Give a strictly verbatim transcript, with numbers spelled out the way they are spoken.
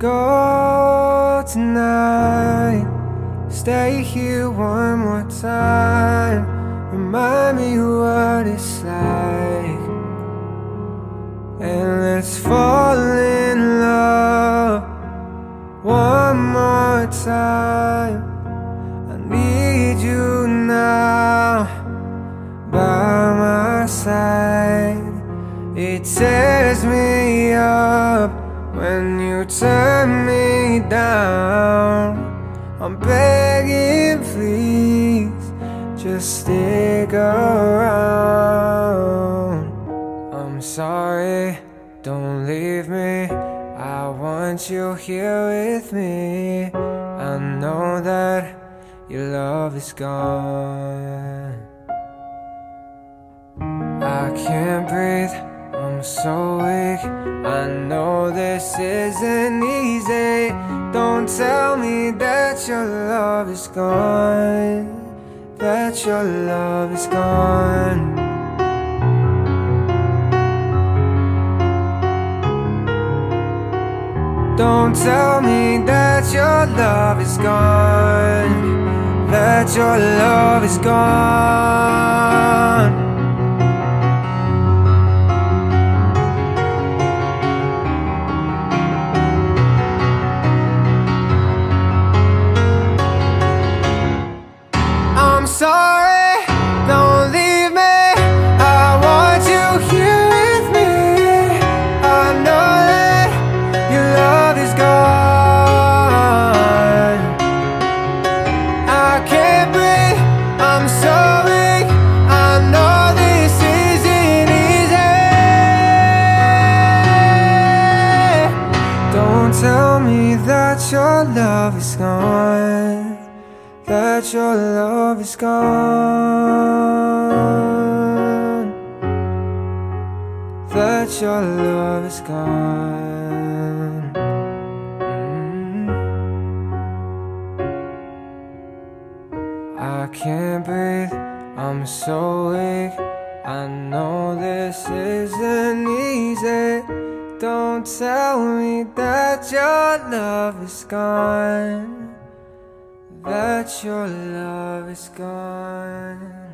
go tonight. Stay here one more time. Remind me what it's like, and let's fall in love one more time. I need you now by my side. It tears me up when you turn me down. I'm begging, please, just stick around. I'm sorry, don't leave me. I want you here with me. I know that your love is gone. I can't breathe, I'm so weak. I know this isn't easy. Don't tell me that your love is gone, that your love is gone. Don't tell me that your love is gone, that your love is gone. I'm sorry, don't leave me. I want you here with me. I know that your love is gone. I can't breathe, I'm so weak. I know this isn't easy. Don't tell me that your love is gone, that your love is gone, that your love is gone. mm. I can't breathe, I'm so weak. I know this isn't easy. Don't tell me that your love is gone, that your love is gone.